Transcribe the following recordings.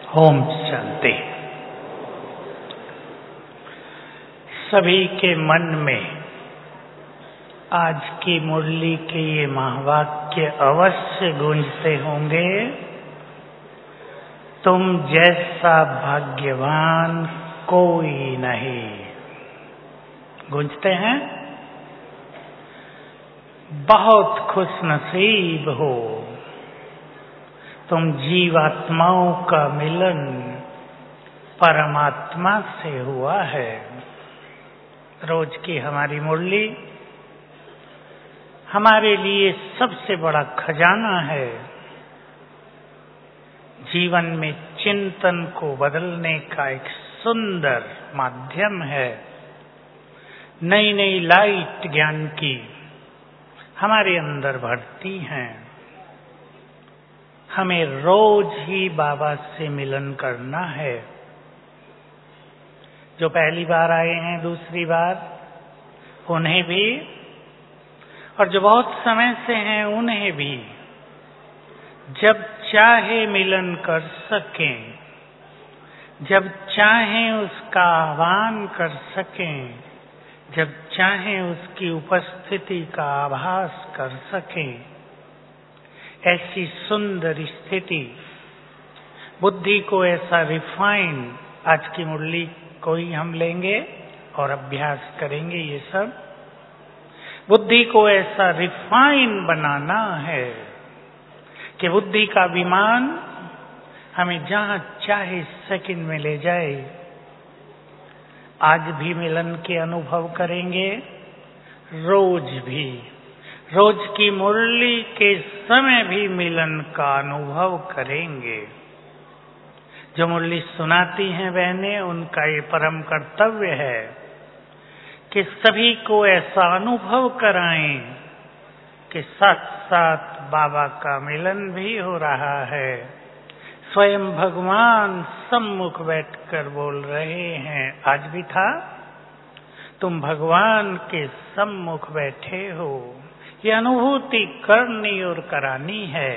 ओम शांति। सभी के मन में आज की मुरली के ये महावाक्य अवश्य गूंजते होंगे। तुम जैसा भाग्यवान कोई नहीं। गूंजते हैं? बहुत खुशनसीब हो, तुम जीवात्माओं का मिलन परमात्मा से हुआ है। रोज की हमारी मुरली हमारे लिए सबसे बड़ा खजाना है। जीवन में चिंतन को बदलने का एक सुंदर माध्यम है। नई नई लाइट ज्ञान की हमारे अंदर भरती हैं। हमें रोज ही बाबा से मिलन करना है। जो पहली बार आए हैं, दूसरी बार, उन्हें भी, और जो बहुत समय से हैं उन्हें भी, जब चाहे मिलन कर सकें, जब चाहें उसका आह्वान कर सकें, जब चाहें उसकी उपस्थिति का आभास कर सकें। ऐसी सुंदर स्थिति, बुद्धि को ऐसा रिफाइन, आज की मुरली को ही हम लेंगे और अभ्यास करेंगे। ये सब बुद्धि को ऐसा रिफाइन बनाना है कि बुद्धि का विमान हमें जहां चाहे सेकंड में ले जाए। आज भी मिलन के अनुभव करेंगे, रोज भी, रोज की मुरली के समय भी मिलन का अनुभव करेंगे। जो मुरली सुनाती हैं बहनें, उनका ये परम कर्तव्य है कि सभी को ऐसा अनुभव कराएं कि साथ साथ बाबा का मिलन भी हो रहा है। स्वयं भगवान सम्मुख बैठकर बोल रहे हैं। आज भी था, तुम भगवान के सम्मुख बैठे हो। ये अनुभूति करनी और करानी है।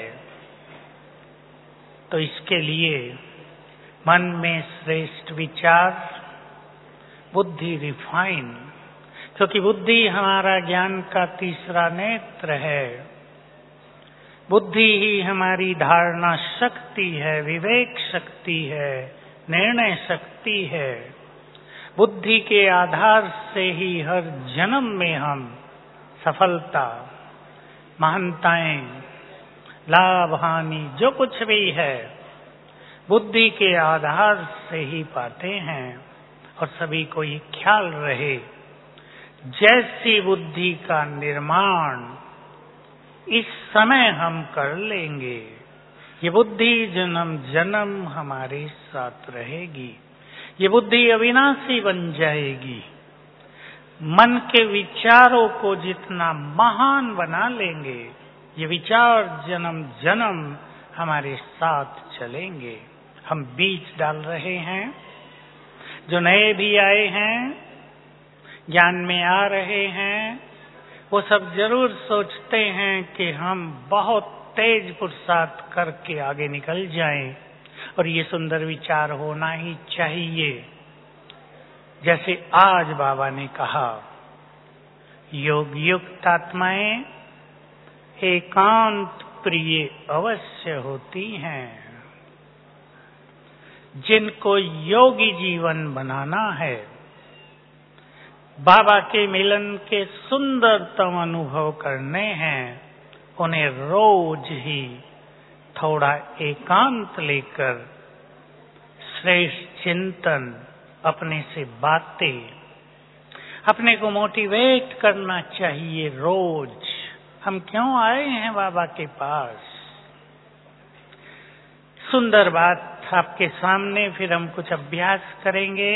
तो इसके लिए मन में श्रेष्ठ विचार, बुद्धि रिफाइन, क्योंकि बुद्धि हमारा ज्ञान का तीसरा नेत्र है। बुद्धि ही हमारी धारणा शक्ति है, विवेक शक्ति है, निर्णय शक्ति है। बुद्धि के आधार से ही हर जन्म में हम सफलता, महानताएं, लाभ, हानि, जो कुछ भी है, बुद्धि के आधार से ही पाते हैं। और सभी को ये ख्याल रहे, जैसी बुद्धि का निर्माण इस समय हम कर लेंगे, ये बुद्धि जन्म जन्म हमारे साथ रहेगी। ये बुद्धि अविनाशी बन जाएगी। मन के विचारों को जितना महान बना लेंगे, ये विचार जन्म जन्म हमारे साथ चलेंगे। हम बीज डाल रहे हैं। जो नए भी आए हैं, ज्ञान में आ रहे हैं, वो सब जरूर सोचते हैं कि हम बहुत तेज पुरुषार्थ करके आगे निकल जाएं, और ये सुंदर विचार होना ही चाहिए। जैसे आज बाबा ने कहा, योग युक्त आत्माएं एकांत प्रिय अवश्य होती हैं। जिनको योगी जीवन बनाना है, बाबा के मिलन के सुंदरतम अनुभव करने हैं, उन्हें रोज ही थोड़ा एकांत लेकर श्रेष्ठ चिंतन, अपने से बातें, अपने को मोटिवेट करना चाहिए। रोज हम क्यों आए हैं बाबा के पास? सुंदर बात आपके सामने, फिर हम कुछ अभ्यास करेंगे।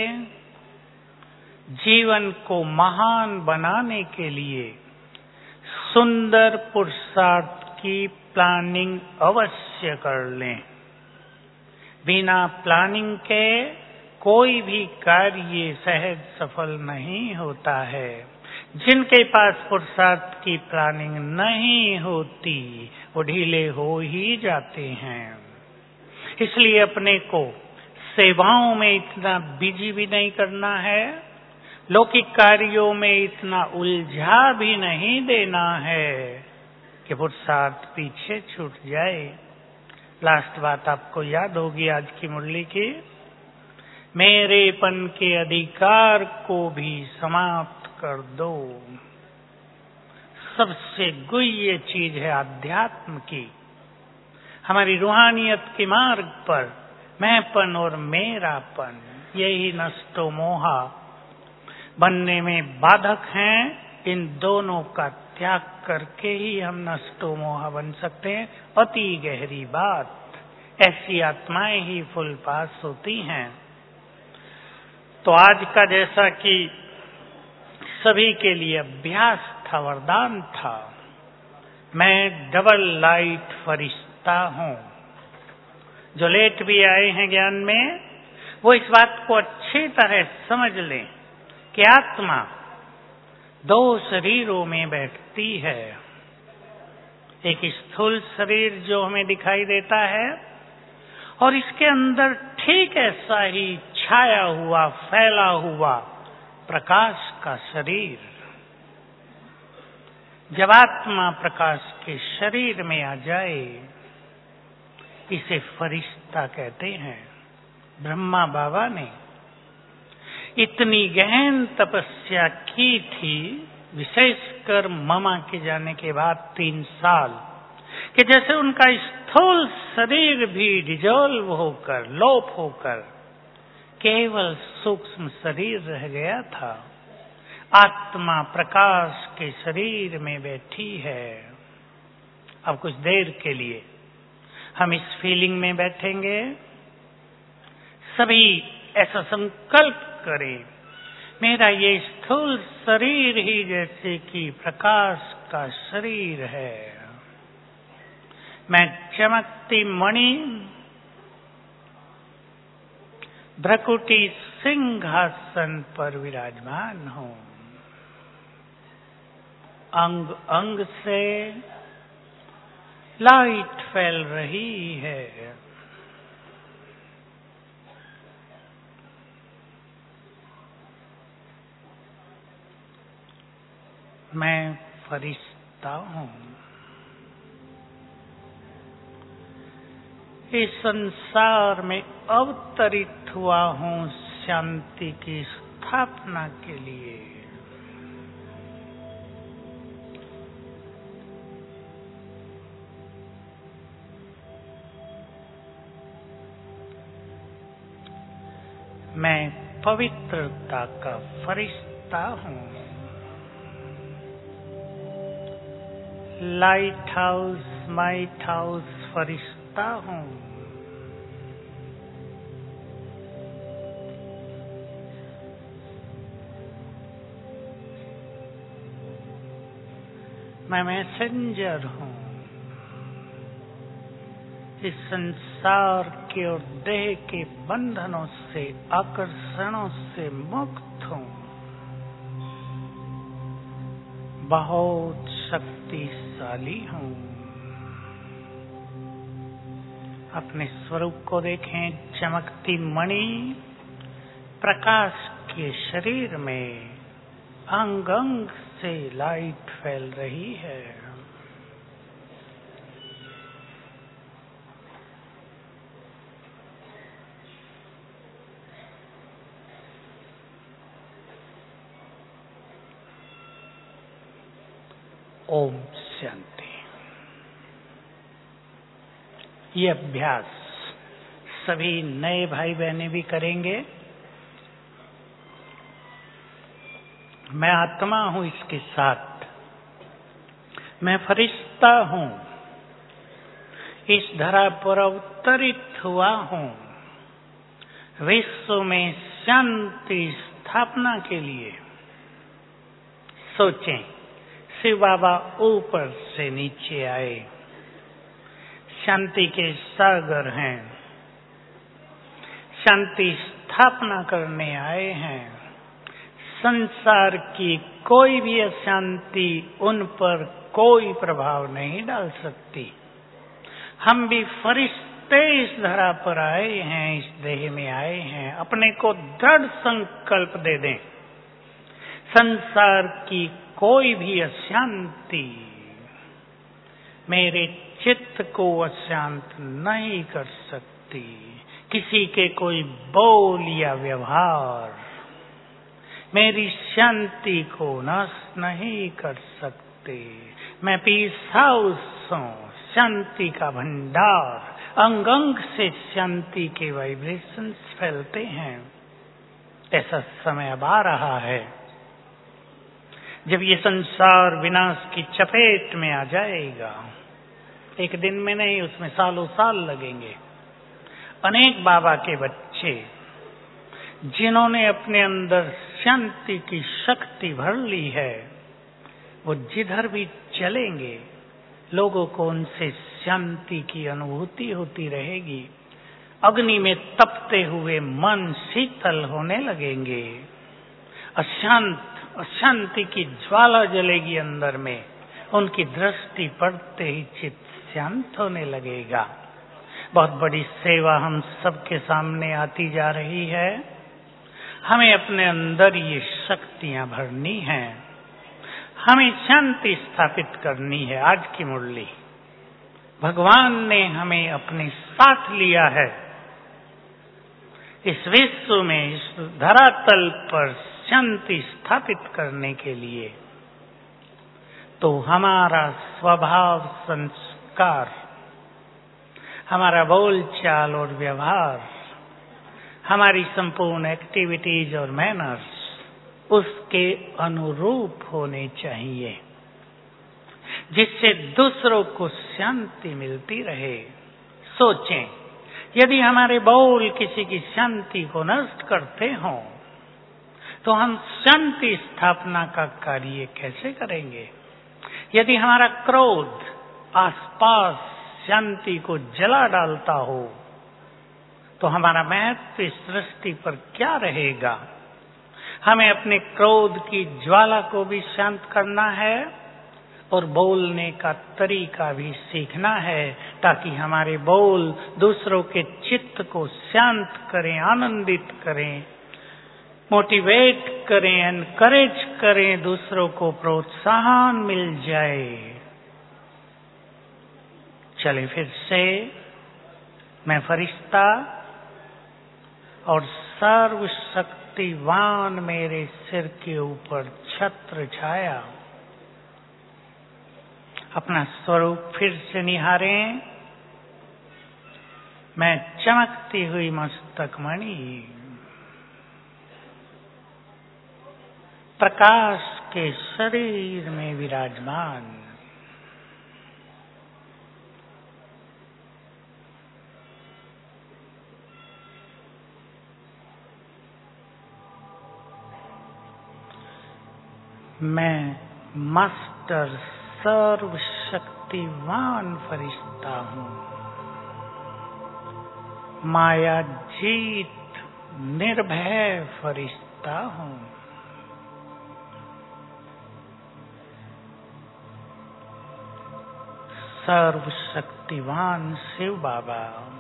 जीवन को महान बनाने के लिए सुंदर पुरुषार्थ की प्लानिंग अवश्य कर लें। बिना प्लानिंग के कोई भी कार्य सहज सफल नहीं होता है। जिनके पास पुरुषार्थ की प्लानिंग नहीं होती, वो ढीले हो ही जाते हैं। इसलिए अपने को सेवाओं में इतना बिजी भी नहीं करना है, लौकिक कार्यों में इतना उलझा भी नहीं देना है कि पुरुषार्थ पीछे छूट जाए। लास्ट बात आपको याद होगी आज की मुरली की, मेरेपन के अधिकार को भी समाप्त कर दो। सबसे गुह्य चीज है आध्यात्म की, हमारी रूहानियत के मार्ग पर मैंपन और मेरापन, यही नष्टो मोहा बनने में बाधक हैं। इन दोनों का त्याग करके ही हम नष्टो मोहा बन सकते हैं। अति गहरी बात, ऐसी आत्माएं ही फुल पास होती हैं। तो आज का जैसा कि सभी के लिए अभ्यास था, वरदान था, मैं डबल लाइट फरिश्ता हूं। जो लेट भी आए हैं ज्ञान में, वो इस बात को अच्छी तरह समझ लें कि आत्मा दो शरीरों में बैठती है। एक स्थूल शरीर जो हमें दिखाई देता है, और इसके अंदर ठीक ऐसा ही छाया हुआ, फैला हुआ प्रकाश का शरीर। जब आत्मा प्रकाश के शरीर में आ जाए, इसे फरिश्ता कहते हैं। ब्रह्मा बाबा ने इतनी गहन तपस्या की थी, विशेषकर मामा के जाने के बाद 3 साल, कि जैसे उनका स्थूल शरीर भी डिजॉल्व होकर, लोप होकर केवल सूक्ष्म शरीर रह गया था। आत्मा प्रकाश के शरीर में बैठी है। अब कुछ देर के लिए हम इस फीलिंग में बैठेंगे। सभी ऐसा संकल्प करें, मेरा ये स्थूल शरीर ही जैसे कि प्रकाश का शरीर है। मैं चमकती मणि भ्रकुटी सिंहासन पर विराजमान हूं। अंग अंग से लाइट फैल रही है। मैं फरिश्ता हूं। इस संसार में अवतरित हुआ हूं शांति की स्थापना के लिए। मैं पवित्रता का फरिश्ता हूं। लाइट हाउस, माइट हाउस फरिश्ता हूं। मैं मैसेंजर हूं। इस संसार के और देह के बंधनों से, आकर्षणों से मुक्त हूं। बहुत शक्तिशाली हूं। अपने स्वरूप को देखें, चमकती मणि प्रकाश के शरीर में अंग अंग से लाइट फैल रही है। ओम शांति। ये अभ्यास सभी नए भाई बहनें भी करेंगे। मैं आत्मा हूं, इसके साथ मैं फरिश्ता हूं, इस धरा पर अवतरित हुआ हूं विश्व में शांति स्थापना के लिए। सोचें, शिव बाबा ऊपर से नीचे आए, शांति के सागर हैं, शांति स्थापना करने आए हैं। संसार की कोई भी अशांति उन पर कोई प्रभाव नहीं डाल सकती। हम भी फरिश्ते नाते इस धरा पर आए हैं, इस देह में आए हैं, अपने को दृढ़ संकल्प दे दें, संसार की कोई भी अशांति मेरे चित्त को अशांत नहीं कर सकती। किसी के कोई बोल या व्यवहार मेरी शांति को नष्ट नहीं कर सकते। मैं पीस हाउस हूँ, शांति का भंडार। अंग अंग से शांति के वाइब्रेशंस फैलते हैं। ऐसा समय अब आ रहा है जब ये संसार विनाश की चपेट में आ जाएगा। एक दिन में नहीं, उसमें सालों साल लगेंगे। अनेक बाबा के बच्चे जिन्होंने अपने अंदर शांति की शक्ति भर ली है, वो जिधर भी चलेंगे लोगों को उनसे शांति की अनुभूति होती रहेगी। अग्नि में तपते हुए मन शीतल होने लगेंगे। अशांति की ज्वाला जलेगी अंदर में। उनकी दृष्टि पड़ते ही चित्त शांत होने लगेगा। बहुत बड़ी सेवा हम सबके सामने आती जा रही है। हमें अपने अंदर ये शक्तियां भरनी हैं। हमें शांति स्थापित करनी है। आज की मुरली भगवान ने हमें अपने साथ लिया है। इस विश्व में, इस धरातल पर शांति स्थापित करने के लिए। तो हमारा स्वभाव, संस्कार, हमारा बोलचाल और व्यवहार, हमारी संपूर्ण एक्टिविटीज और मैनर्स उसके अनुरूप होने चाहिए, जिससे दूसरों को शांति मिलती रहे। सोचें, यदि हमारे बोल किसी की शांति को नष्ट करते हों, तो हम शांति स्थापना का कार्य कैसे करेंगे? यदि हमारा क्रोध आसपास शांति को जला डालता हो, तो हमारा महत्व इस सृष्टि पर क्या रहेगा? हमें अपने क्रोध की ज्वाला को भी शांत करना है और बोलने का तरीका भी सीखना है, ताकि हमारे बोल दूसरों के चित्त को शांत करें, आनंदित करें, मोटिवेट करें, एनकरेज करें, दूसरों को प्रोत्साहन मिल जाए। चले फिर से, मैं फरिश्ता और सर्वशक्तिवान मेरे सिर के ऊपर छत्र छाया। अपना स्वरूप फिर से निहारें। मैं चमकती हुई मस्तक मणि, प्रकाश के शरीर में विराजमान। मैं मास्टर सर्वशक्तिवान फरिश्ता हूँ। माया जीत निर्भय फरिश्ता हूँ। सर्वशक्तिवान शिव बाबा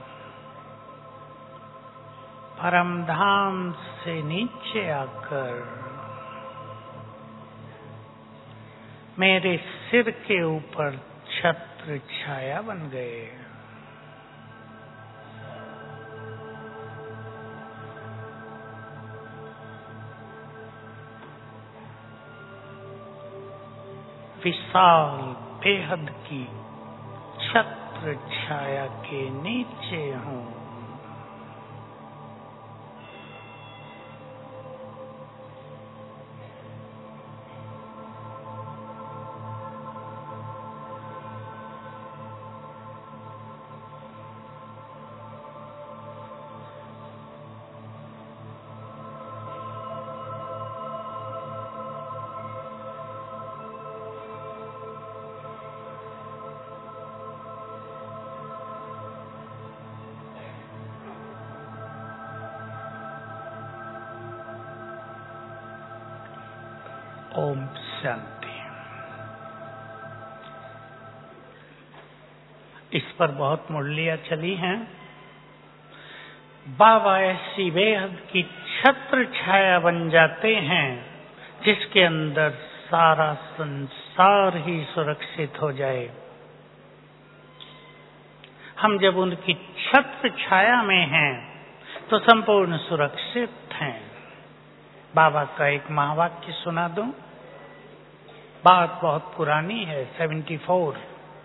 परमधाम से नीचे आकर मेरे सिर के ऊपर छत्र छाया बन गए। विशाल बेहद की छत्र छाया के नीचे हूँ। ओम शांति। इस पर बहुत मुरलियां चली हैं। बाबा ऐसी बेहद की छत्र छाया बन जाते हैं जिसके अंदर सारा संसार ही सुरक्षित हो जाए। हम जब उनकी छत्र छाया में हैं तो संपूर्ण सुरक्षित हैं। बाबा का एक महावाक्य सुना दूं। बात बहुत पुरानी है, 74।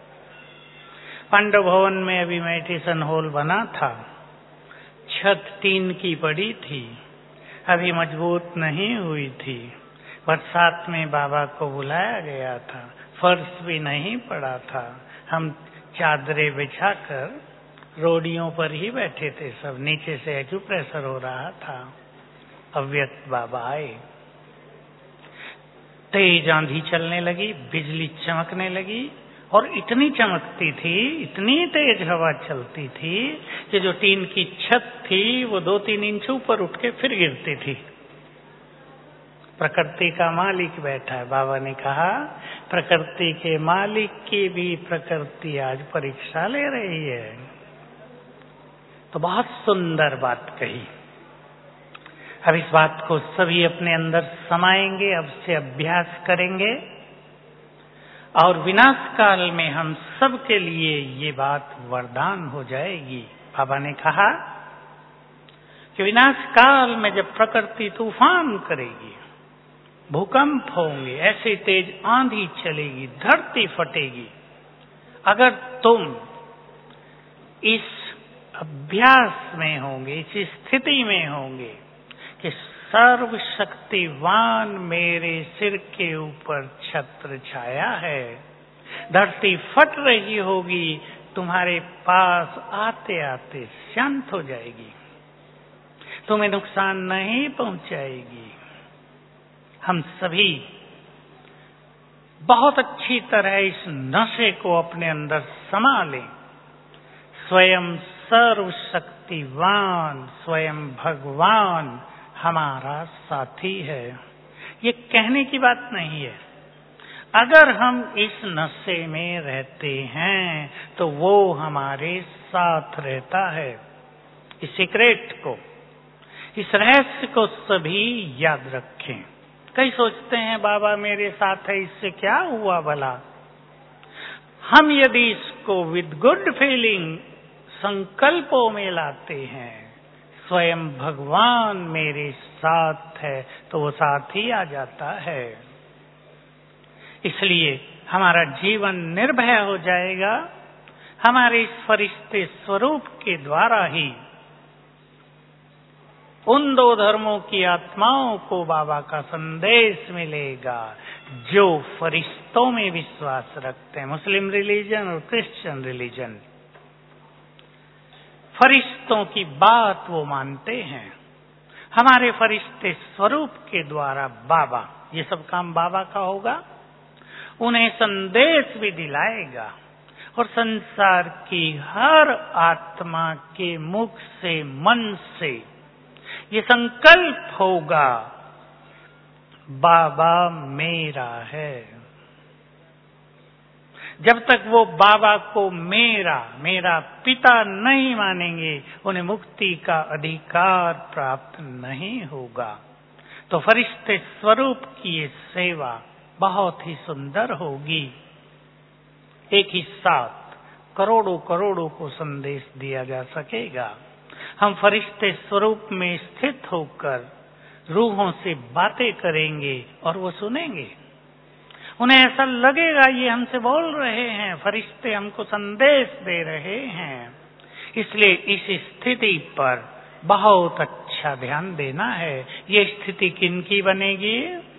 पांडव भवन में अभी मेडिटेशन हॉल बना था। छत टीन की पड़ी थी, अभी मजबूत नहीं हुई थी। बरसात में बाबा को बुलाया गया था, फर्श भी नहीं पड़ा था। हम चादरें बिछाकर रोडियों पर ही बैठे थे, सब नीचे से एक्यूप्रेशर हो रहा था। अव्यक्त बाबा आए, तेज आंधी चलने लगी, बिजली चमकने लगी और इतनी चमकती थी, इतनी तेज हवा चलती थी कि जो टीन की छत थी वो 2-3 इंच ऊपर उठ के फिर गिरती थी। प्रकृति का मालिक बैठा है। बाबा ने कहा प्रकृति के मालिक की भी प्रकृति आज परीक्षा ले रही है। तो बहुत सुंदर बात कही। अब इस बात को सभी अपने अंदर समाएंगे, अब से अभ्यास करेंगे और विनाश काल में हम सब के लिए ये बात वरदान हो जाएगी। बाबा ने कहा कि विनाश काल में जब प्रकृति तूफान करेगी, भूकंप होंगे, ऐसे तेज आंधी चलेगी, धरती फटेगी, अगर तुम इस अभ्यास में होंगे, इस स्थिति में होंगे कि सर्वशक्तिवान मेरे सिर के ऊपर छत्र छाया है, धरती फट रही होगी, तुम्हारे पास आते आते शांत हो जाएगी, तुम्हें नुकसान नहीं पहुंचाएगी। हम सभी बहुत अच्छी तरह इस नशे को अपने अंदर समा लें। स्वयं सर्वशक्तिवान, स्वयं भगवान हमारा साथी है। ये कहने की बात नहीं है। अगर हम इस नशे में रहते हैं तो वो हमारे साथ रहता है। इस सीक्रेट को, इस रहस्य को सभी याद रखें। कई सोचते हैं बाबा मेरे साथ है, इससे क्या हुआ भला। हम यदि इसको विद गुड फीलिंग संकल्पों में लाते हैं, स्वयं भगवान मेरे साथ है, तो वो साथ ही आ जाता है। इसलिए हमारा जीवन निर्भय हो जाएगा। हमारे इस फरिश्ते स्वरूप के द्वारा ही उन 2 धर्मों की आत्माओं को बाबा का संदेश मिलेगा जो फरिश्तों में विश्वास रखते हैं। मुस्लिम रिलीजन और क्रिश्चियन रिलीजन फरिश्तों की बात वो मानते हैं। हमारे फरिश्ते स्वरूप के द्वारा बाबा, ये सब काम बाबा का होगा, उन्हें संदेश भी दिलाएगा और संसार की हर आत्मा के मुख से, मन से ये संकल्प होगा, बाबा मेरा है। जब तक वो बाबा को मेरा पिता नहीं मानेंगे, उन्हें मुक्ति का अधिकार प्राप्त नहीं होगा। तो फरिश्ते स्वरूप की ये सेवा बहुत ही सुंदर होगी। एक ही साथ करोड़ों करोड़ों को संदेश दिया जा सकेगा। हम फरिश्ते स्वरूप में स्थित होकर रूहों से बातें करेंगे और वो सुनेंगे। उन्हें ऐसा लगेगा ये हमसे बोल रहे हैं, फरिश्ते हमको संदेश दे रहे हैं। इसलिए इस स्थिति पर बहुत अच्छा ध्यान देना है। ये स्थिति किनकी बनेगी?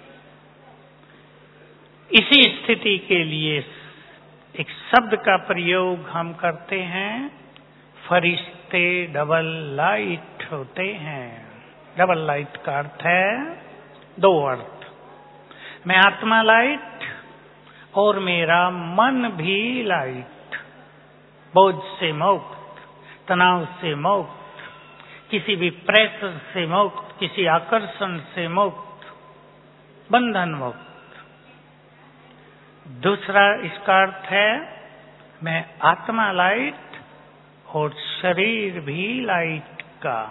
इसी स्थिति के लिए एक शब्द का प्रयोग हम करते हैं, फरिश्ते डबल लाइट होते हैं। डबल लाइट का अर्थ है 2 अर्थ। मैं आत्मा लाइट और मेरा मन भी लाइट, बोझ से मुक्त, तनाव से मुक्त, किसी भी प्रेशर से मुक्त, किसी आकर्षण से मुक्त, बंधन मुक्त। दूसरा इसका अर्थ है मैं आत्मा लाइट और शरीर भी लाइट का,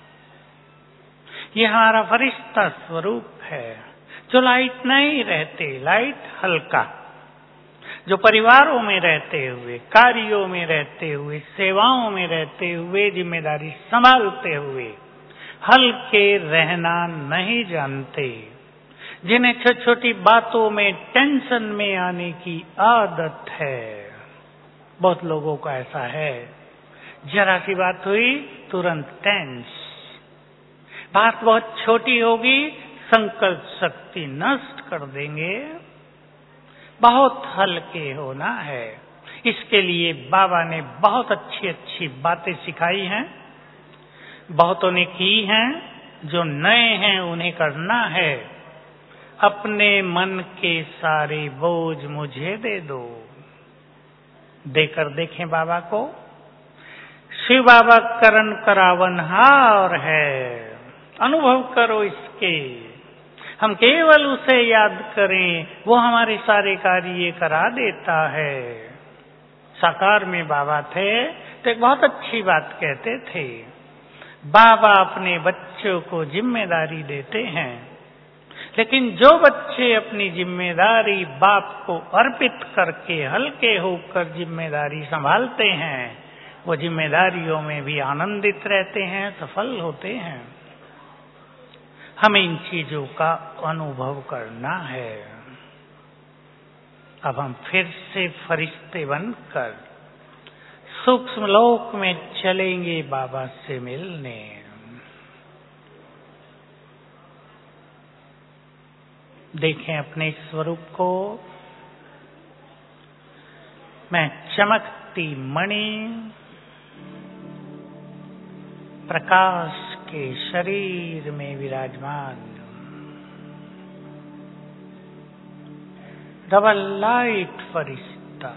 ये हमारा फरिश्ता स्वरूप है। जो लाइट नहीं रहते, लाइट हल्का, जो परिवारों में रहते हुए, कार्यों में रहते हुए, सेवाओं में रहते हुए, जिम्मेदारी संभालते हुए हल्के रहना नहीं जानते, जिन्हें छोटी छोटी बातों में टेंशन में आने की आदत है। बहुत लोगों का ऐसा है, जरा सी बात हुई तुरंत टेंस, बात बहुत छोटी होगी संकल्प शक्ति नष्ट कर देंगे। बहुत हल्के होना है। इसके लिए बाबा ने बहुत अच्छी अच्छी बातें सिखाई हैं, बहुतों ने की हैं। जो नए हैं उन्हें करना है। अपने मन के सारे बोझ मुझे दे दो। देकर देखें बाबा को। शिव बाबा करण करावनहार है, अनुभव करो इसके। हम केवल उसे याद करें, वो हमारे सारे कार्य करा देता है। साकार में बाबा थे तो एक बहुत अच्छी बात कहते थे, बाबा अपने बच्चों को जिम्मेदारी देते हैं, लेकिन जो बच्चे अपनी जिम्मेदारी बाप को अर्पित करके हल्के होकर जिम्मेदारी संभालते हैं, वो जिम्मेदारियों में भी आनंदित रहते हैं, सफल होते हैं। हमें इन चीजों का अनुभव करना है। अब हम फिर से फरिश्ते बनकर सूक्ष्म लोक में चलेंगे बाबा से मिलने। देखें अपने स्वरूप को। मैं चमकती मणि प्रकाश के शरीर में विराजमान, डबल लाइट फरिश्ता,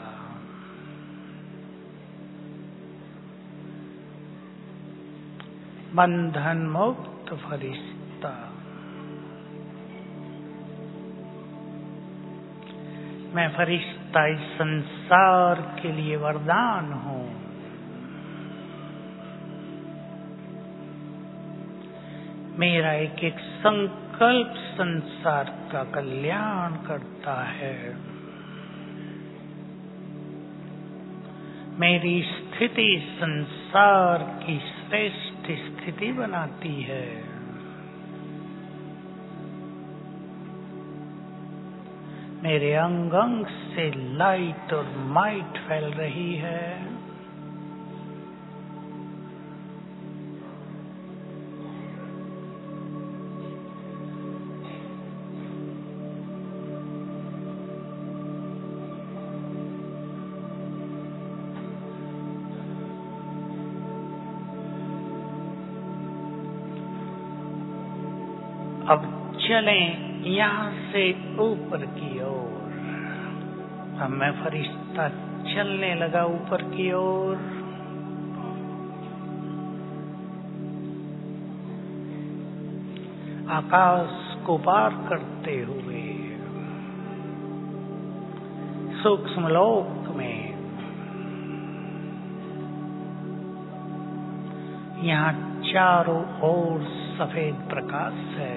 बंधन मुक्त फरिश्ता। मैं फरिश्ता इस संसार के लिए वरदान हूं। मेरा एक एक संकल्प संसार का कल्याण करता है। मेरी स्थिति संसार की श्रेष्ठ स्थिति बनाती है। मेरे अंग अंग से लाइट और माइट फैल रही है। अब चलें यहाँ से ऊपर की ओर। अब मैं फरिश्ता चलने लगा ऊपर की ओर। आकाश को पार करते हुए सूक्ष्म लोक में। यहाँ चारों ओर सफेद प्रकाश है।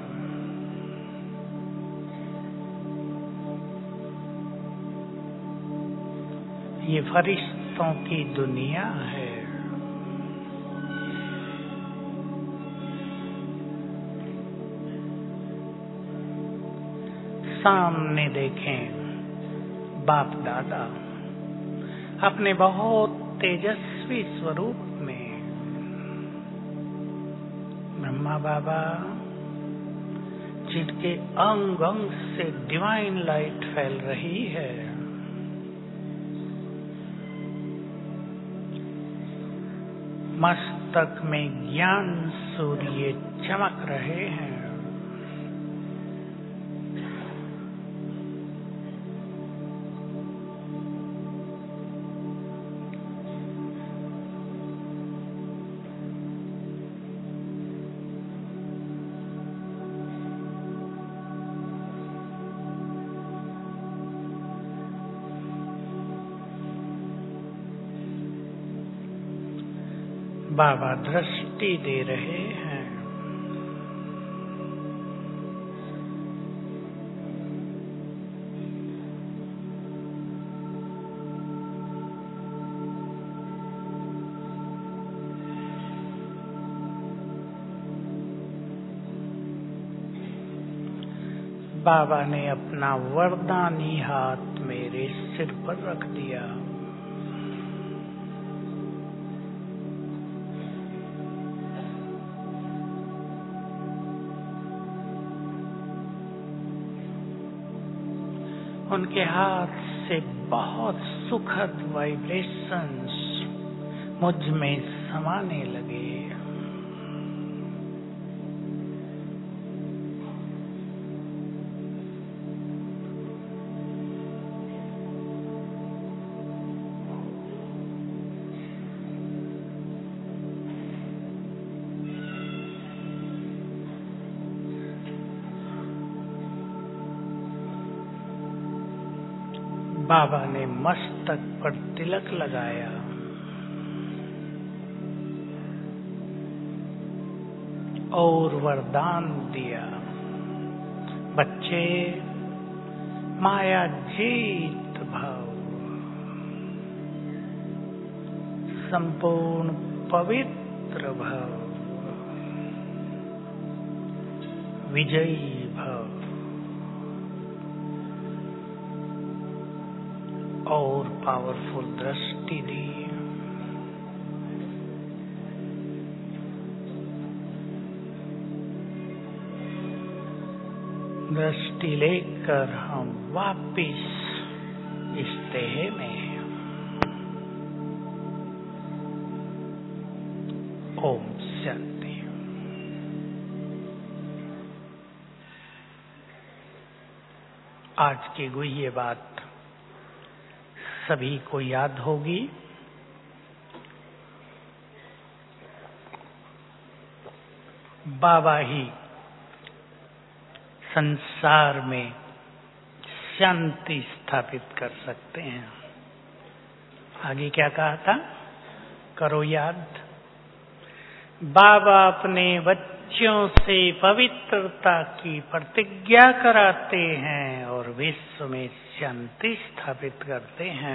ये फरिश्तों की दुनिया है। सामने देखें बाप दादा अपने बहुत तेजस्वी स्वरूप में। ब्रह्मा बाबा जिनके अंग अंग से डिवाइन लाइट फैल रही है। मस्तक में ज्ञान सूर्य चमक रहे हैं। बाबा दृष्टि दे रहे हैं। बाबा ने अपना वरदानी हाथ मेरे सिर पर रख दिया। उनके हाथ से बहुत सुखद वाइब्रेशंस मुझ में समाने लगे। बाबा ने मस्तक पर तिलक लगाया। और वरदान दिया, बच्चे माया जीत भव, संपूर्ण पवित्र भव, विजयी भव। और पावरफुल दृष्टि दी। दृष्टि लेकर हम वापिस इस देह में। ओम शांति। आज की गुह्य बात सभी को याद होगी। बाबा ही संसार में शांति स्थापित कर सकते हैं। आगे क्या कहा था? करो याद। बाबा अपने बच्चों से पवित्रता की प्रतिज्ञा कराते हैं और विश्व में शांति स्थापित करते हैं।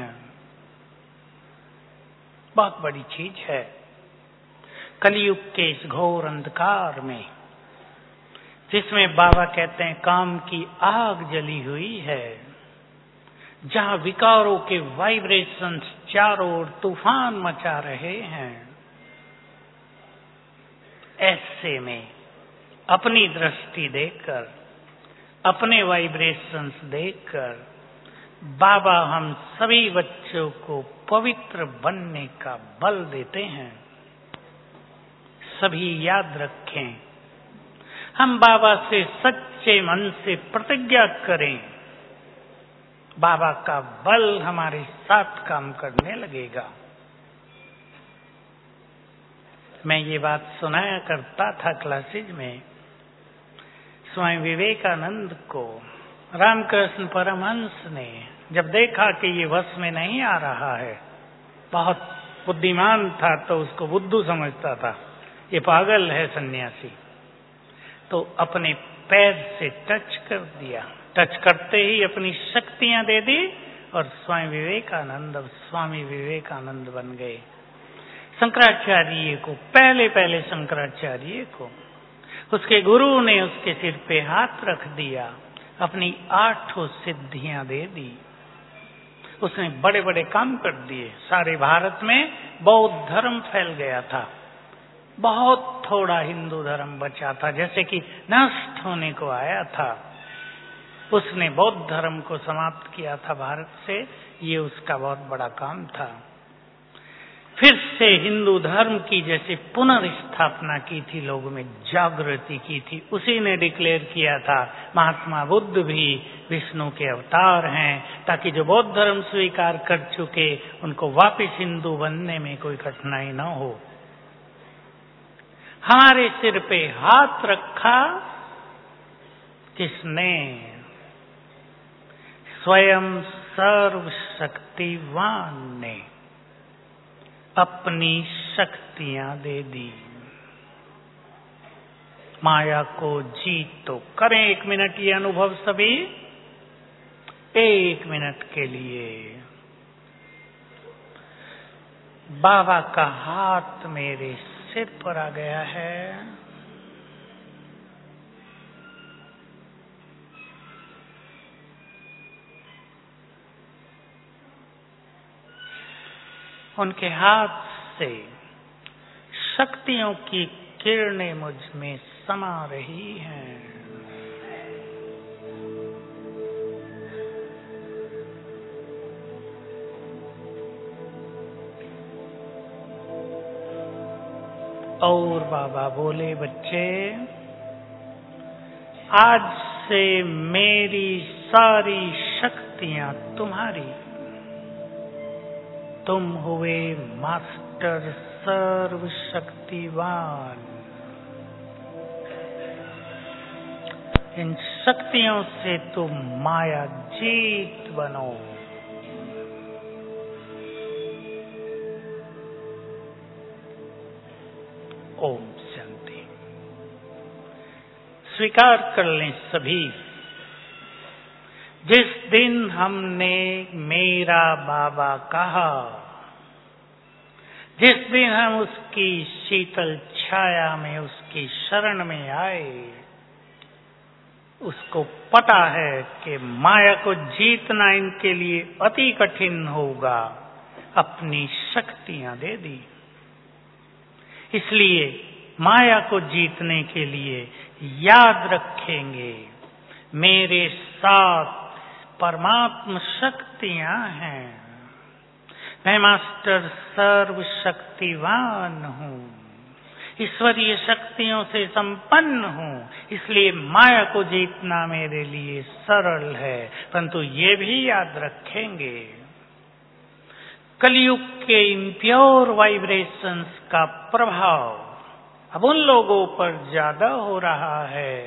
बहुत बड़ी चीज है। कलयुग के इस घोर अंधकार में, जिसमें बाबा कहते हैं काम की आग जली हुई है, जहां विकारों के वाइब्रेशंस चारों ओर तूफान मचा रहे हैं, ऐसे में अपनी दृष्टि देकर, अपने वाइब्रेशंस देखकर बाबा हम सभी बच्चों को पवित्र बनने का बल देते हैं। सभी याद रखें, हम बाबा से सच्चे मन से प्रतिज्ञा करें, बाबा का बल हमारे साथ काम करने लगेगा। मैं ये बात सुनाया करता था क्लासेज में। स्वामी विवेकानंद को रामकृष्ण परमहंस ने जब देखा कि ये वश में नहीं आ रहा है, बहुत बुद्धिमान था तो उसको बुद्धू समझता था, ये पागल है सन्यासी, तो अपने पैर से टच कर दिया। टच करते ही अपनी शक्तियां दे दी और स्वामी विवेकानंद बन गए। शंकराचार्य को, पहले शंकराचार्य को उसके गुरु ने उसके सिर पे हाथ रख दिया, अपनी 8 सिद्धियां दे दी। उसने बड़े बड़े काम कर दिए। सारे भारत में बौद्ध धर्म फैल गया था, बहुत थोड़ा हिंदू धर्म बचा था, जैसे कि नष्ट होने को आया था। उसने बौद्ध धर्म को समाप्त किया था भारत से, ये उसका बहुत बड़ा काम था। फिर से हिंदू धर्म की जैसे पुनर्स्थापना की थी, लोगों में जागृति की थी, उसी ने डिक्लेयर किया था महात्मा बुद्ध भी विष्णु के अवतार हैं, ताकि जो बौद्ध धर्म स्वीकार कर चुके उनको वापस हिंदू बनने में कोई कठिनाई न हो। हमारे सिर पे हाथ रखा किसने? स्वयं सर्वशक्तिवान ने। अपनी शक्तियां दे दी। माया को जीतो। करें 1 मिनट ये अनुभव सभी, 1 मिनट के लिए। बाबा का हाथ मेरे सिर पर आ गया है। उनके हाथ से शक्तियों की किरणें मुझ में समा रही हैं। और बाबा बोले, बच्चे आज से मेरी सारी शक्तियां तुम्हारी। तुम हुए मास्टर सर्वशक्तिवान। इन शक्तियों से तुम माया जीत बनो। ओम शांति। स्वीकार कर लें सभी, जिस दिन हमने मेरा बाबा कहा, जिस दिन हम उसकी शीतल छाया में उसकी शरण में आए, उसको पता है कि माया को जीतना इनके लिए अति कठिन होगा, अपनी शक्तियां दे दी। इसलिए माया को जीतने के लिए याद रखेंगे, मेरे साथ परमात्म शक्तियां हैं। मैं मास्टर सर्वशक्तिवान हूँ, ईश्वरीय शक्तियों से संपन्न हूँ। इसलिए माया को जीतना मेरे लिए सरल है। परंतु ये भी याद रखेंगे, कलयुग के इम्प्योर वाइब्रेशंस का प्रभाव अब उन लोगों पर ज्यादा हो रहा है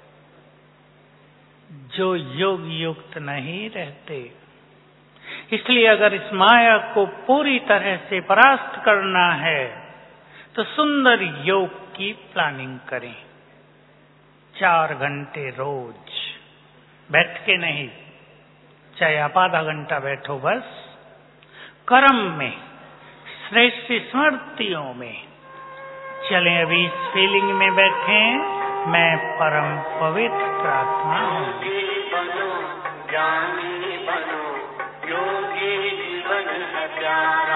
जो योग युक्त नहीं रहते। इसलिए अगर इस माया को पूरी तरह से परास्त करना है तो सुंदर योग की प्लानिंग करें। 4 घंटे रोज बैठ के नहीं, चाहे आप आधा घंटा बैठो, बस कर्म में, श्रेष्ठ स्मृतियों में चलें। अभी इस फीलिंग में बैठे, मैं परम पवित्र आत्मा हूँ। बनो, ज्ञानी बनो, योगी जीवन है प्यारा।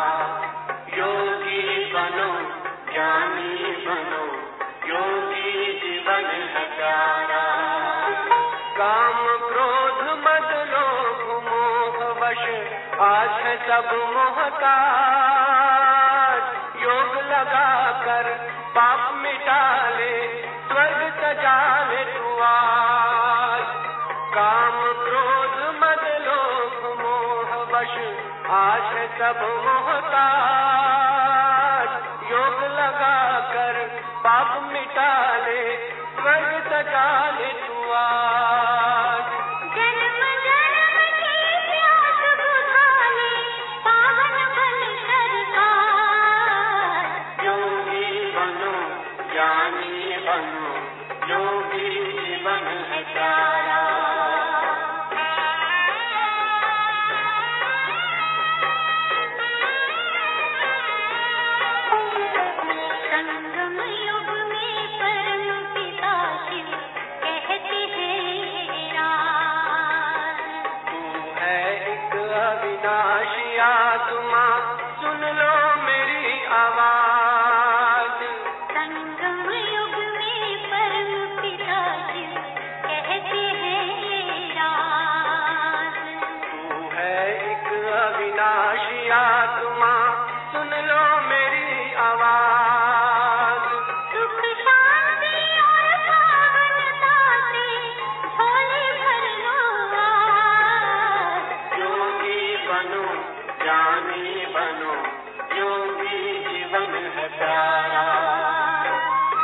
योगी बनो, ज्ञानी बनो, योगी जीवन है प्यारा। काम क्रोध मद लोभ मोह वश आज है सब मोहताज। योग लगा कर पाप मिटा ले, स्वर्ग सजा ले तू आज। काम क्रोध मद लोभ मोह वश आज है सब मोहताज। योग लगा कर पाप मिटा ले, स्वर्ग सजा ले तू आज। जन्म जन्म की प्यास बुझा ले, पावन बन सरकार। योगी बनो, ज्ञानी बनो, योगी जीवन है प्यारा। संगम युग में परम पिता शिव कहते हैं राज। तू है एक अविनाशी आत्मा, सुन लो मेरी आवाज। संगम युग में परम पिता शिव कहते हैं राज। तू है एक अविनाशी आत्मा, सुन लो मेरी आवाज। सुख शांति और पावनता से झोले भर लो आज। योगी बनो, ज्ञानी बनो, योगी जीवन है प्यारा।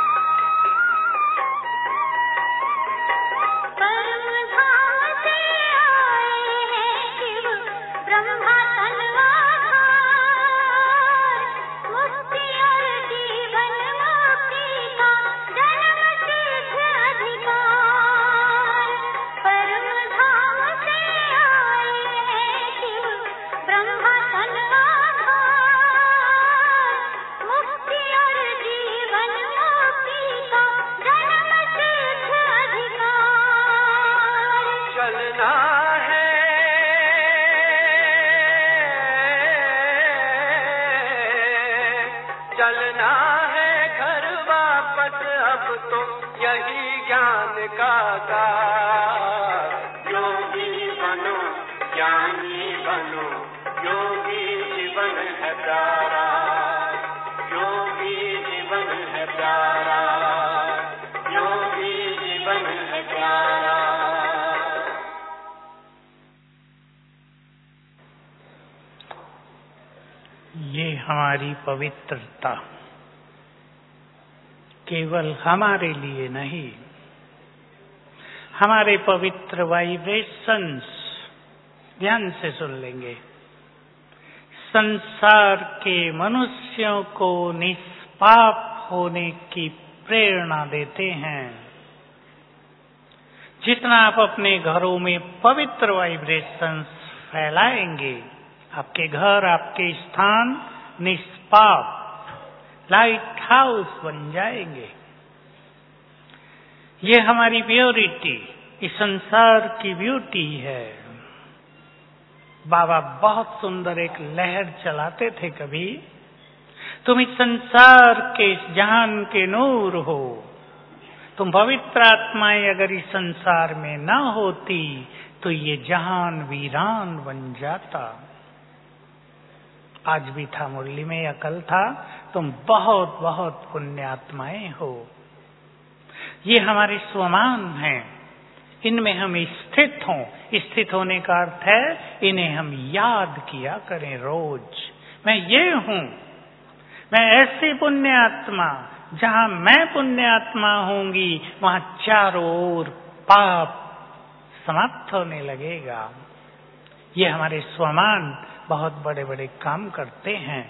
यही ज्ञान का सार। योगी बनो, ज्ञानी बनो, योगी जीवन है प्यारा, योगी जीवन है प्यारा, योगी जीवन है प्यारा। ये हमारी पवित्रता केवल हमारे लिए नहीं, हमारे पवित्र वाइब्रेशंस, ध्यान से सुन लेंगे, संसार के मनुष्यों को निष्पाप होने की प्रेरणा देते हैं। जितना आप अपने घरों में पवित्र वाइब्रेशंस फैलाएंगे, आपके घर, आपके स्थान निष्पाप लाइट हाउस बन जाएंगे। ये हमारी प्योरिटी, इस संसार की ब्यूटी है। बाबा बहुत सुंदर एक लहर चलाते थे कभी, तुम इस संसार के, इस जहान के नूर हो। तुम पवित्र आत्माएं अगर इस संसार में न होती तो ये जहान वीरान बन जाता। आज भी था मुरली में, या कल था, तुम बहुत बहुत पुण्यात्माएं हो। ये हमारे स्वमान हैं, इनमें हम स्थित हों। स्थित होने का अर्थ है इन्हें हम याद किया करें रोज। मैं ये हूं, मैं ऐसी पुण्यात्मा, जहां मैं पुण्यात्मा होंगी वहां चारों ओर पाप समाप्त होने लगेगा। ये हमारे स्वमान बहुत बड़े बड़े काम करते हैं।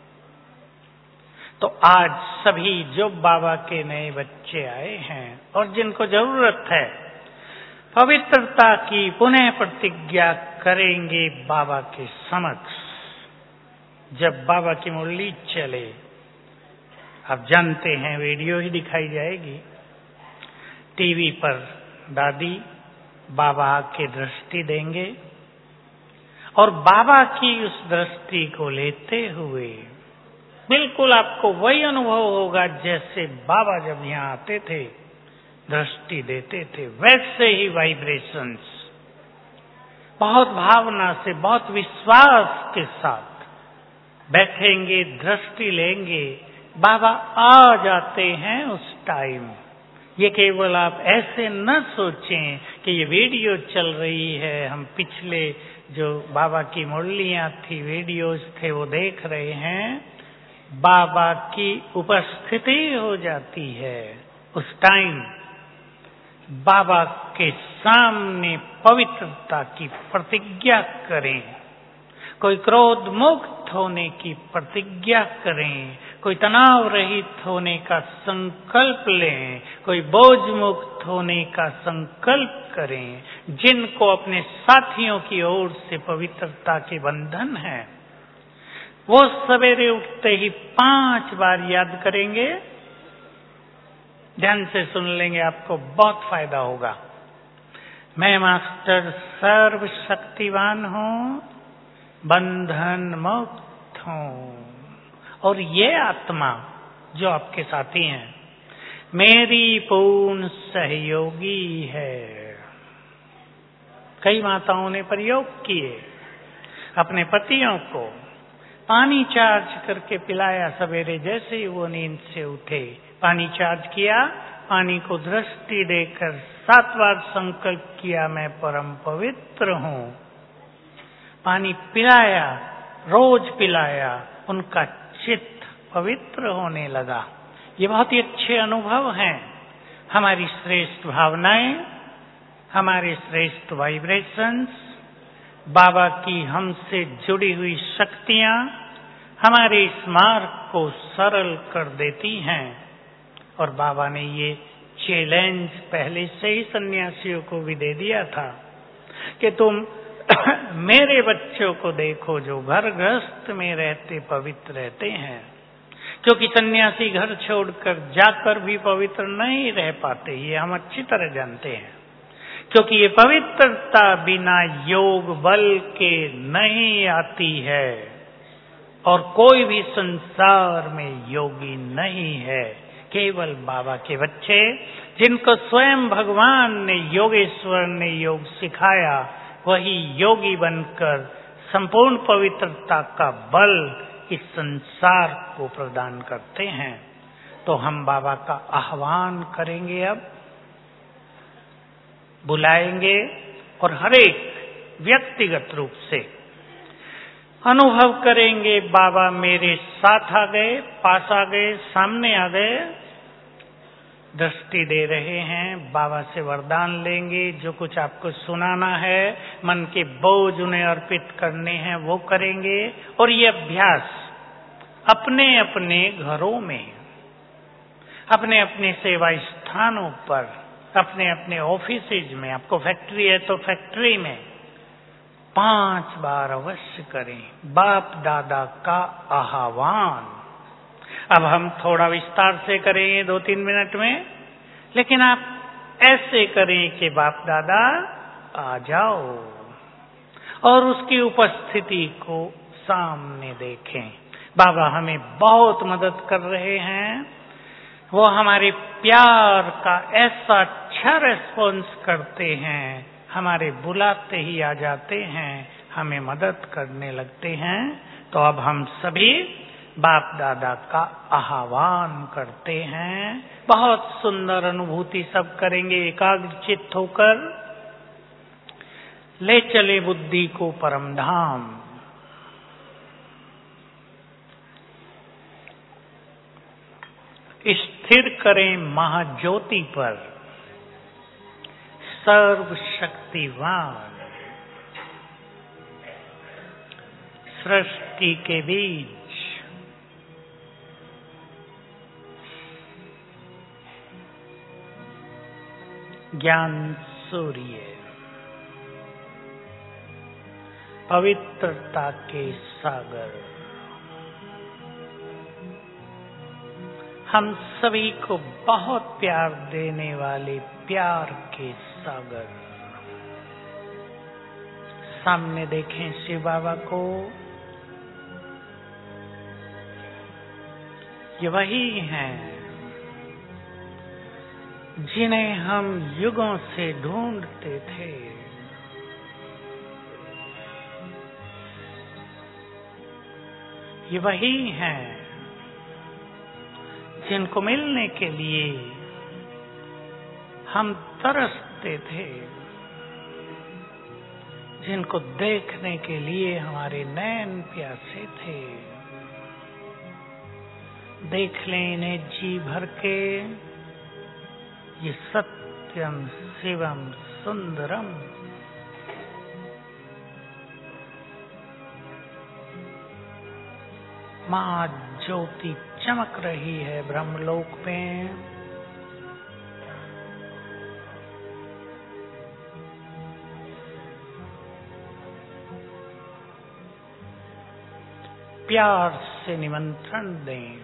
तो आज सभी जो बाबा के नए बच्चे आए हैं और जिनको जरूरत है, पवित्रता की पुनः प्रतिज्ञा करेंगे बाबा के समक्ष। जब बाबा की मुरली चले, आप जानते हैं वीडियो ही दिखाई जाएगी टीवी पर, दादी बाबा के दृष्टि देंगे और बाबा की उस दृष्टि को लेते हुए बिल्कुल आपको वही अनुभव होगा जैसे बाबा जब यहाँ आते थे, दृष्टि देते थे, वैसे ही वाइब्रेशंस, बहुत भावना से, बहुत विश्वास के साथ बैठेंगे, दृष्टि लेंगे, बाबा आ जाते हैं उस टाइम। ये केवल आप ऐसे न सोचें कि ये वीडियो चल रही है, हम पिछले जो बाबा की मुरलियां थी, वीडियोस थे, वो देख रहे हैं। बाबा की उपस्थिति हो जाती है उस टाइम। बाबा के सामने पवित्रता की प्रतिज्ञा करें, कोई क्रोध मुक्त होने की प्रतिज्ञा करें, कोई तनाव रहित होने का संकल्प लें, कोई बोझ मुक्त होने का संकल्प करें। जिनको अपने साथियों की ओर से पवित्रता के बंधन है, वो सवेरे उठते ही 5 बार याद करेंगे। ध्यान से सुन लेंगे, आपको बहुत फायदा होगा। मैं मास्टर सर्वशक्तिवान हूँ, बंधन मुक्त हूँ, और ये आत्मा जो आपके साथी हैं मेरी पूर्ण सहयोगी है। कई माताओं ने प्रयोग किए, अपने पतियों को पानी चार्ज करके पिलाया। सवेरे जैसे ही वो नींद से उठे, पानी चार्ज किया, पानी को दृष्टि देकर 7 बार संकल्प किया, मैं परम पवित्र हूँ। पानी पिलाया, रोज पिलाया, उनका चित्त पवित्र होने लगा। ये बहुत ही अच्छे अनुभव हैं। हमारी श्रेष्ठ भावनाएं, हमारे श्रेष्ठ वाइब्रेशंस, बाबा की हमसे जुड़ी हुई शक्तियां हमारे इस मार्ग को सरल कर देती हैं। और बाबा ने ये चैलेंज पहले से ही सन्यासियों को भी दे दिया था कि तुम मेरे बच्चों को देखो जो घर गृहस्थ में रहते पवित्र रहते हैं। क्योंकि सन्यासी घर छोड़कर जाकर भी पवित्र नहीं रह पाते, ये हम अच्छी तरह जानते हैं। क्योंकि ये पवित्रता बिना योग बल के नहीं आती है, और कोई भी संसार में योगी नहीं है केवल बाबा के बच्चे, जिनको स्वयं भगवान ने, योगेश्वर ने योग सिखाया, वही योगी बनकर संपूर्ण पवित्रता का बल इस संसार को प्रदान करते हैं। तो हम बाबा का आह्वान करेंगे, अब बुलाएंगे और हर एक व्यक्तिगत रूप से अनुभव करेंगे, बाबा मेरे साथ आ गए, पास आ गए, सामने आ गए, दृष्टि दे रहे हैं। बाबा से वरदान लेंगे, जो कुछ आपको सुनाना है, मन के बोझ उन्हें अर्पित करने हैं, वो करेंगे। और ये अभ्यास अपने अपने घरों में, अपने अपने सेवा स्थानों पर, अपने अपने ऑफिसेज में, आपको फैक्ट्री है तो फैक्ट्री में 5 बार अवश्य करें। बाप दादा का आह्वान। अब हम थोड़ा विस्तार से करेंगे 2-3 मिनट में, लेकिन आप ऐसे करें कि बाप दादा आ जाओ और उसकी उपस्थिति को सामने देखें। बाबा हमें बहुत मदद कर रहे हैं। वो हमारे प्यार का ऐसा अच्छा रेस्पॉन्स करते हैं, हमारे बुलाते ही आ जाते हैं, हमें मदद करने लगते हैं। तो अब हम सभी बाप दादा का आह्वान करते हैं। बहुत सुंदर अनुभूति सब करेंगे, एकाग्रचित्त होकर। ले चले बुद्धि को परम धाम। स्थिर करें महाज्योति पर, सर्वशक्तिवान सृष्टि के बीच ज्ञान सूर्य, पवित्रता के सागर, हम सभी को बहुत प्यार देने वाले प्यार के सागर। सामने देखें शिव बाबा को। ये वही हैं जिन्हें हम युगों से ढूंढते थे। ये वही हैं जिनको मिलने के लिए हम तरसते थे, जिनको देखने के लिए हमारे नैन प्यासे थे। देख लें इन्हें जी भर के। ये सत्यम शिवम सुंदरम, मां ज्योति चमक रही है ब्रह्मलोक में। प्यार से निमंत्रण दें।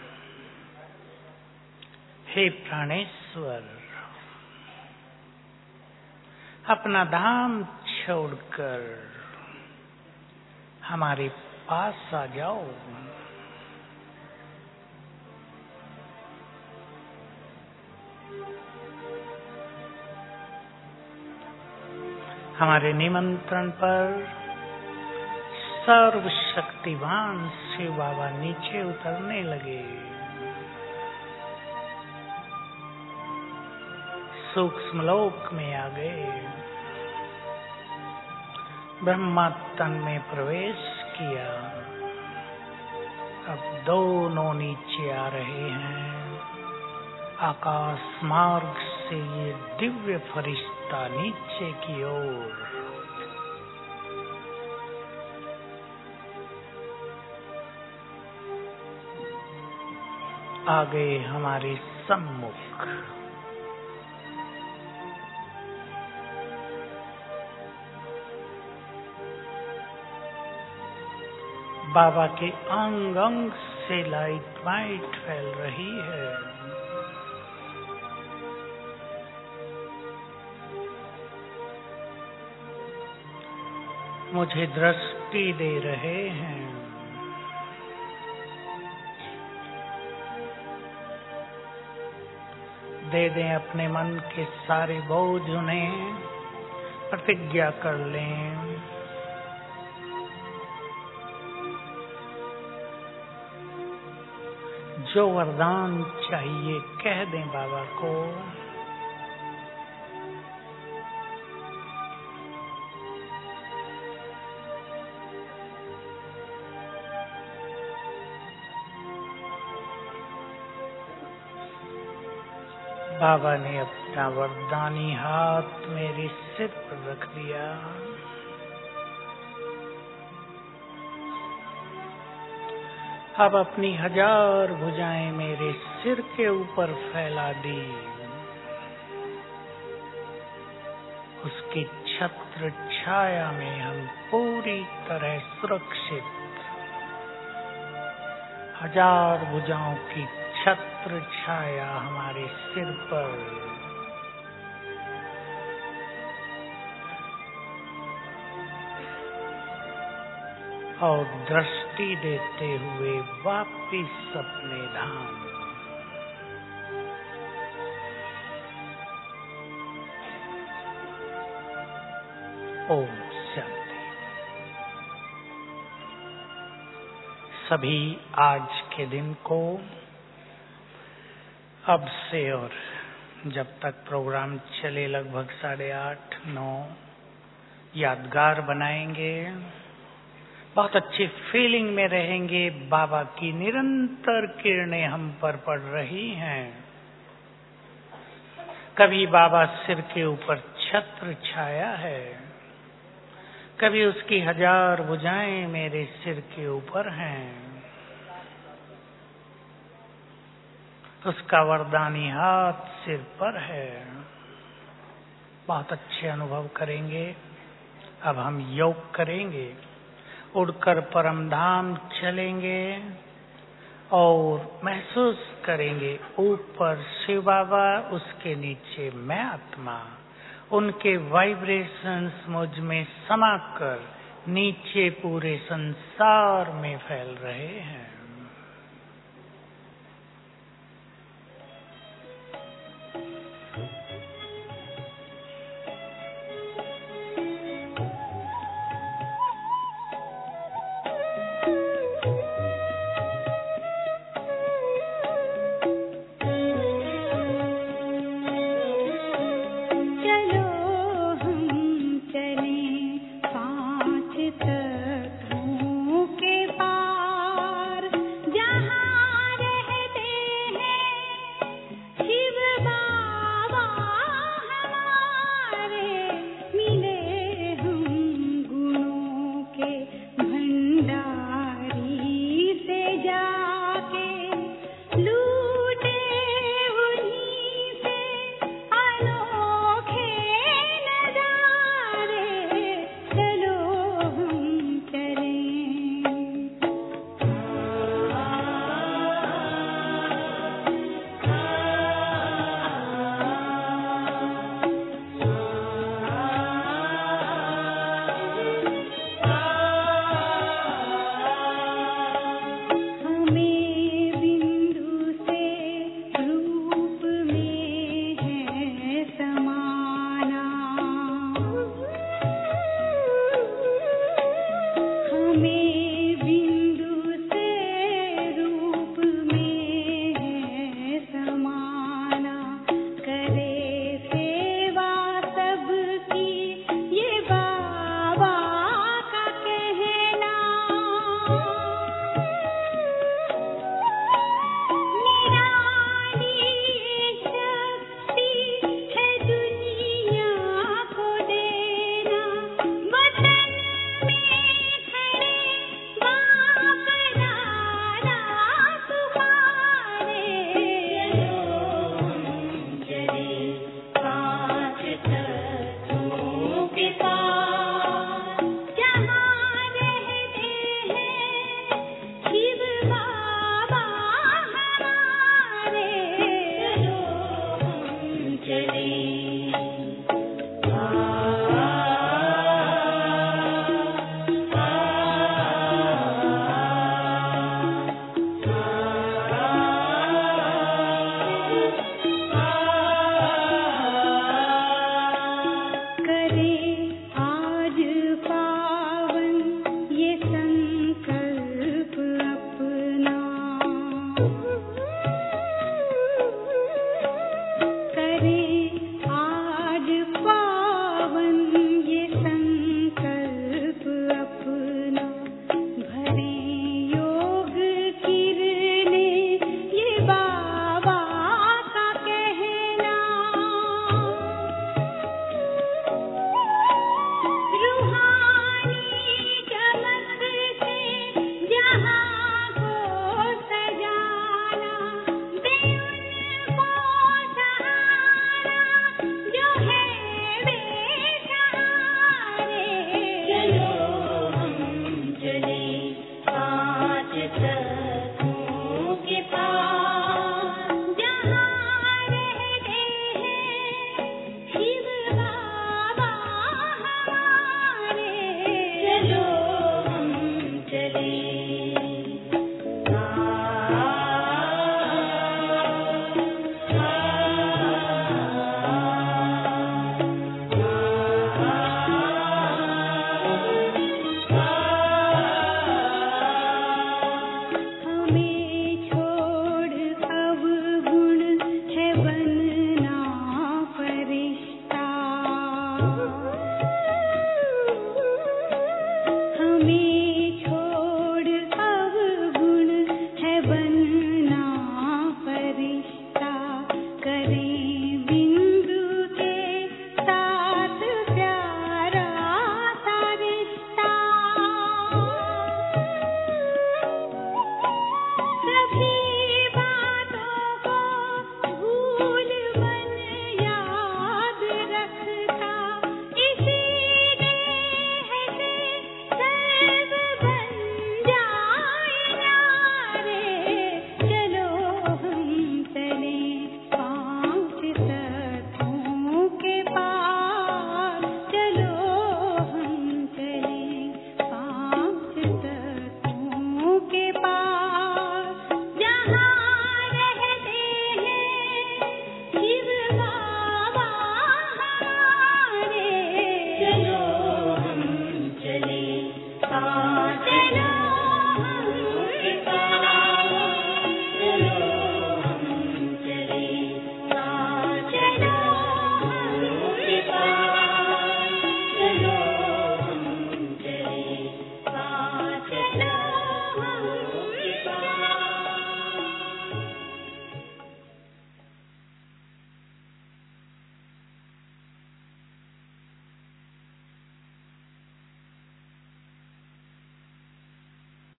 हे प्राणेश्वर, अपना धाम छोड़कर हमारे पास आ जाओ। हमारे निमंत्रण पर सर्वशक्तिवान शिव बाबा नीचे उतरने लगे। सूक्ष्म लोक में आ गए। ब्रह्मा तन में प्रवेश किया। अब दोनों नीचे आ रहे हैं। आकाश मार्ग से ये दिव्य फरिश्ता नीचे की ओर। आ गए हमारे सम्मुख। बाबा के अंग अंग से लाइट वाइट फैल रही है। मुझे दृष्टि दे रहे हैं। दे दें अपने मन के सारे बोझ उन्हें, प्रतिज्ञा कर लें। जो वरदान चाहिए कह दें बाबा को। बाबा ने अपना वरदानी हाथ मेरे सिर पर रख दिया। अब अपनी 1000 भुजाएं मेरे सिर के ऊपर फैला दी। उसकी छत्र छाया में हम पूरी तरह सुरक्षित। 1000 भुजाओं की छत्र छाया हमारे सिर पर। और दृष्टि देते हुए वापिस अपने धाम। ओम शांति। सभी आज के दिन को अब से और जब तक प्रोग्राम चले लगभग 8:30-9 यादगार बनाएंगे। बहुत अच्छी फीलिंग में रहेंगे। बाबा की निरंतर किरणें हम पर पड़ रही हैं। कभी बाबा सिर के ऊपर छत्र छाया है, कभी उसकी 1000 भुजाएं मेरे सिर के ऊपर हैं। उसका वरदानी हाथ सिर पर है। बहुत अच्छे अनुभव करेंगे। अब हम योग करेंगे, उड़कर परम धाम चलेंगे और महसूस करेंगे ऊपर शिव बाबा, उसके नीचे मैं आत्मा। उनके वाइब्रेशंस मुझ में समाकर नीचे पूरे संसार में फैल रहे हैं। जहाँ रहते हैं शिव बाबा